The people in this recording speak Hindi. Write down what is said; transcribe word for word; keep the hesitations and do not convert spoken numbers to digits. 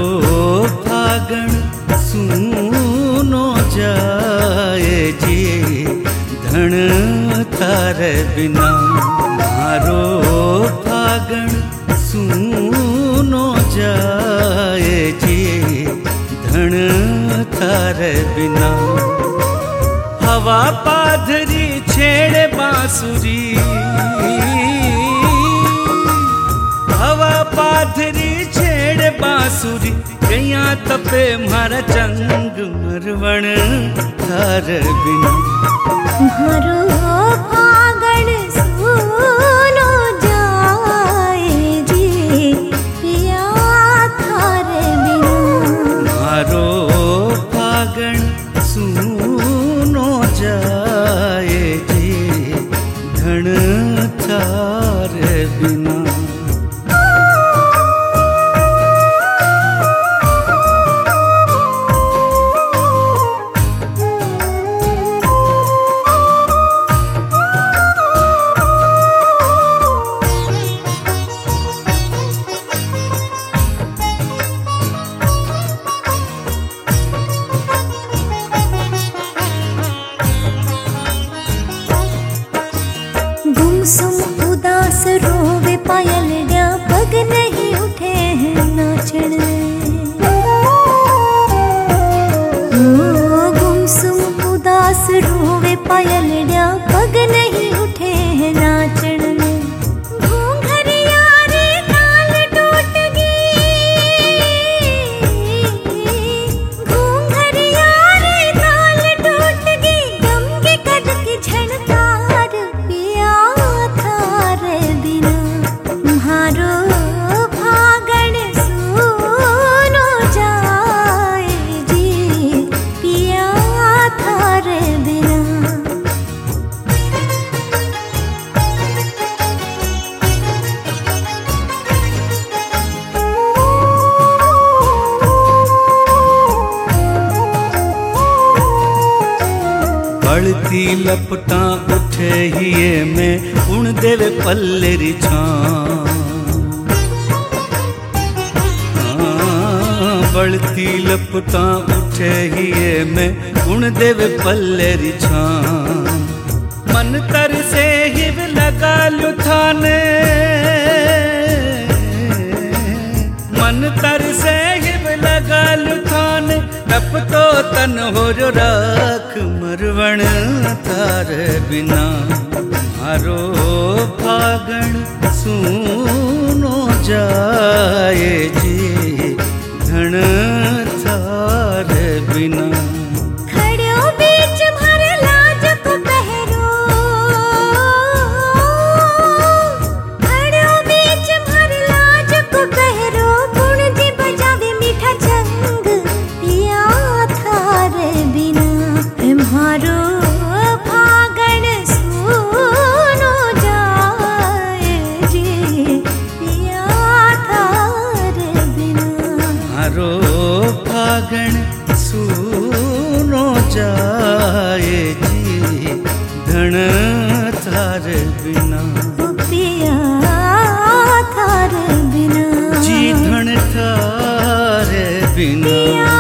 फागण सूनो जाए जी धन थारे बिना। मारो फागण सूनो जाए जी धन थारे बिना। हवा पाधरी छेड़े बांसुरी, हवा पाधरी छेड़े बांसुरी, कैया तपे मारा चंग मरवण थार बिना। मारो फागण सूनो जाए जी पिया थारे बिना। मारो फागण सूनो जाए जी धन थार बिना। गुमसुम उदास रोवे पायलड़िया, पग नहीं उठे हैं नाचण। गुमसुम उदास रोवे पायलड़िया, पग नहीं उठे हैं नाचण। घूंघरिया रे ताल टूट गई, घूंघरिया रे ताल टूट गई, गम के कद की झनकार पिया थारे बिना। मारो फागण सूनो जाए जी पिया थारे बिना। बड़ती लपटा उठे हिए में उन देवे पल्लेरी छां। बड़ती लपटा उठे हिए में उन देवे पल्लेरी छां। मन तर से हिव लगा लुथाने, मन तर से हिव लगा लुथाने, तप तो तन हो जो राख मरवण थार बिना। मारो फागण सूनो जाए जी धन थार बिना। खड़ो बीच भर लाज को पहरो, खड़ो बीच भर लाज को पहरो, गुण जी बजावे मीठा चंग पिया थारे बिना। मारो फागण सूनो जाए जी पिया थारे बिना। मारो फागण सूनो जाए जी धन थार बिना। पिया थारे बिना जी धन थार बिना।